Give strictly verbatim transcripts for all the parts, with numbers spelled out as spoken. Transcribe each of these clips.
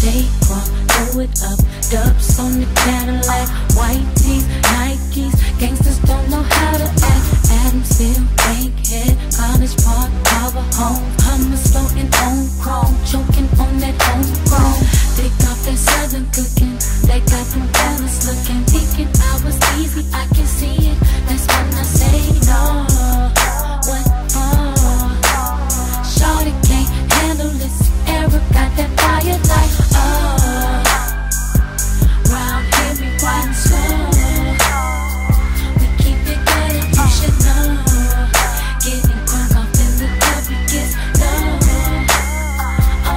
stay crunk, throw it up. Dubs on the Cadillac, white tees, Nikes. Gangsters don't know how to act. Adamsville, Bankhead, College Park, Power Home. Hummers floating on chrome, choking on that homegrown. They got that southern cooking, they got them fellas looking. Thinking I was easy, I can see it. That's when I say no. What for? Shorty can't handle this era, got that fire like oh. Round here we wide slow. We keep it good and you should know. Getting crunk off in the club, we get low. Oh,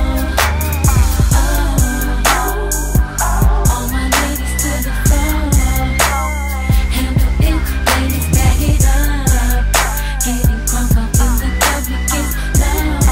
oh, oh. All my ladies to the floor. Handle it, ladies, bag it up. Getting crunk off in the club, we get low.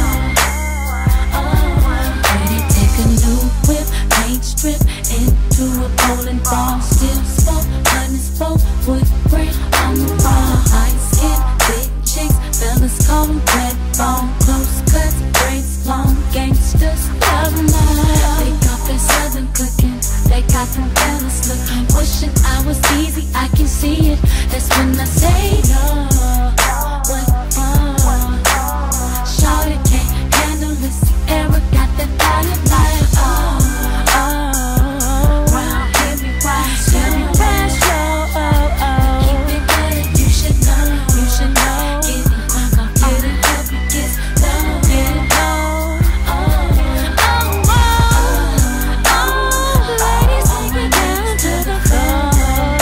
Oh, ready, take a new whip, paint strip into a bowling ball. Still smoke, honey smoke, wood grain on the wall. High skin, big chicks, fellas call them red bone. Close cuts, braids long, gangsters love them all. They got that southern cooking, they got them fellas looking. Wishing I was easy, I can see it. That's when I say no. What for? Shorty can't handle this era, got that body like oh, oh. Round here we ride slow. Oh, oh. Keep it good, you should know, you should know. Getting crunk off, getting up, it gets low, getting low. Oh, oh, oh, oh. Ladies, take it down to the floor.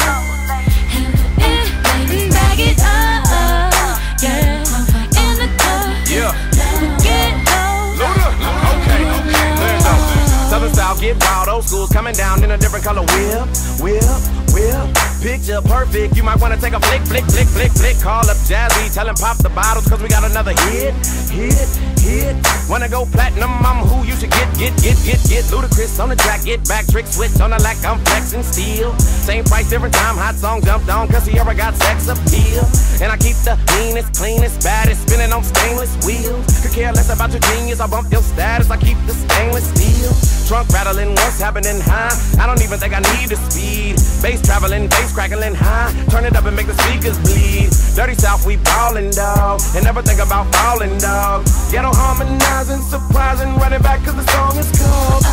Handle it, ladies, bag it up. Yeah, in the club, Yeah. get low. Okay, okay, let's go. Southern style, get wild, old school's coming down in a different color. Whip, whip, whip. Picture perfect, you might wanna take a flick, flick, flick, flick, flick. Call up Jazzy, tell him pop the bottles, cause we got another hit, hit, hit. Wanna go platinum, I'm who you should get, get, get, get, get. Ludacris on the track, get back, trick, switch on the lack, I'm flexing steel. Same price, different time, hot song jumped on, cause Sierra got sex appeal. And I keep the meanest, cleanest, baddest, spinning on stainless wheels. Could care less about your genius, I bump your status, I keep the stainless steel. Trunk rattling, what's happening high? I don't even think I need the speed. Bass traveling, bass crackling high. Turn it up and make the speakers bleed. Dirty South, we ballin', dog. And never think about falling, dog. Ghetto harmonizing, surprising, running back cause the song is called